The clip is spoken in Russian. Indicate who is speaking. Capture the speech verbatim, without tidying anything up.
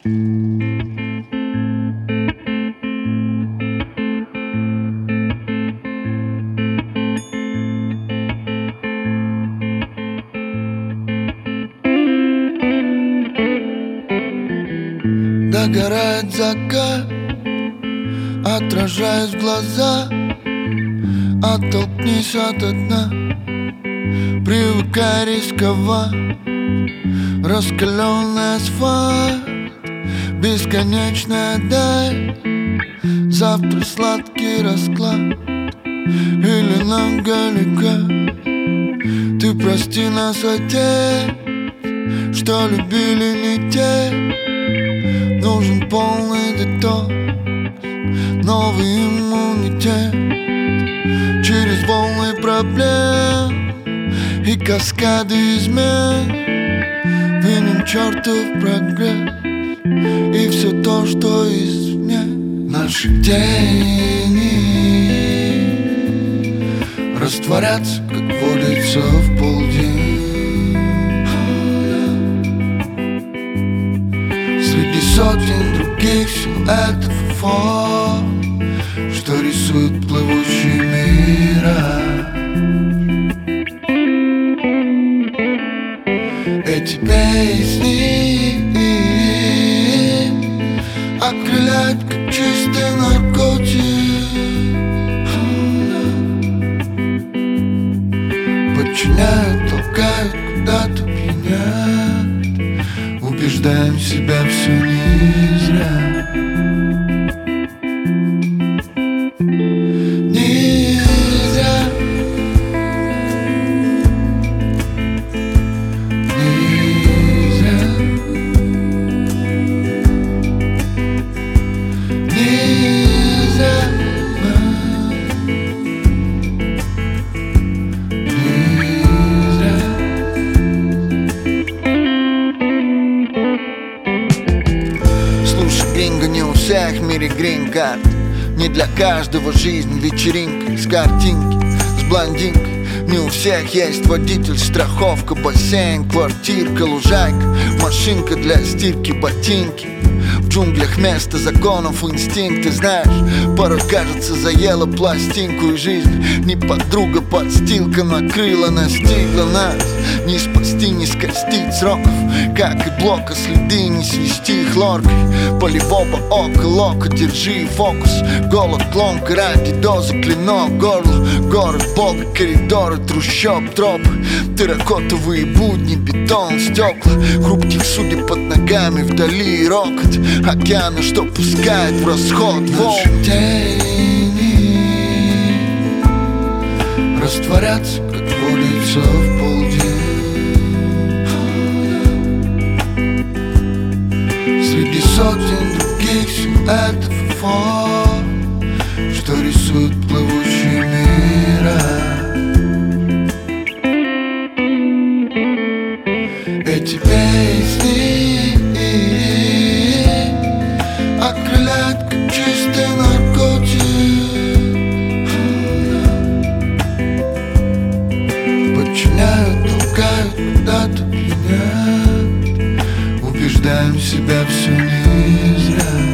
Speaker 1: Догорает закат, отражаясь в глаза. Оттолкнись ото дна, привыкай рисковать. Раскаленный асфальт, бесконечная даль. Завтра сладкий расклад или нам галика. Ты прости нас, отец, что любили не те. Нужен полный детокс, новый иммунитет. Через волны проблем и каскады измен виним чертов прогресс и все то, что извне. Наши тени растворятся, как водится, в полдень. Среди сотен других силуэтов и форм, что рисуют плывущие мира. Эти песни окрыляют, как чистый наркотик. Подчиняют, толкают, куда-то пьянят. Убеждаем себя, все не зря. Не зря. Не зря. Не зря. Гринго, не у всех в мире грин-карт. Не для каждого жизнь вечеринка с картинки, с блондинкой. Не у всех есть водитель, страховка, бассейн, квартирка, лужайка, машинка для стирки, ботинки. В джунглях место законов, инстинкты, знаешь. Порой кажется, заела пластинку, и жизнь не подруга, подстилка накрыла, настигла нас. Не спасти, не скостить сроков, как и блока следы, не свести хлоркой. Полевого ока, лока, держи фокус. Голод, ломка, ради дозы, клинок, горло. Город бога, коридоры, трущоб, тропы. Терракотовые будни, бетон, стекла. Хрупких судеб под ногами, вдали рокот океана, что пускает в расход волн. Наши тени растворятся, как водится, в полдень. Среди сотен других силуэтов и форм, что рисуют плывущие мира. Эти песни окрыляют, как чистый наркотик. Подчиняют, толкают, куда-то пьянят. Убеждаем себя, все не зря.